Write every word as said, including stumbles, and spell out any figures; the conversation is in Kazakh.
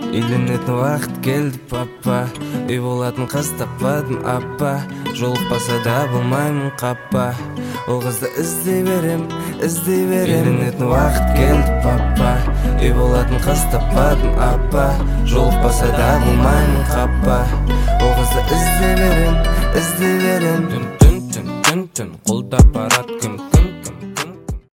Үйленетін уақыт келді папа, үй болатын қыз таппадым апа, жолықпаса да болмаймын қапа, ол қызды іздей берем, іздей берем. Үйленетін уақыт келді папа, үй болатын қыз таппадым апа, жолықпаса да болмаймын қапа, ол қызды іздей берем, іздей берем. Түн түн түн түн түн қолда барат күн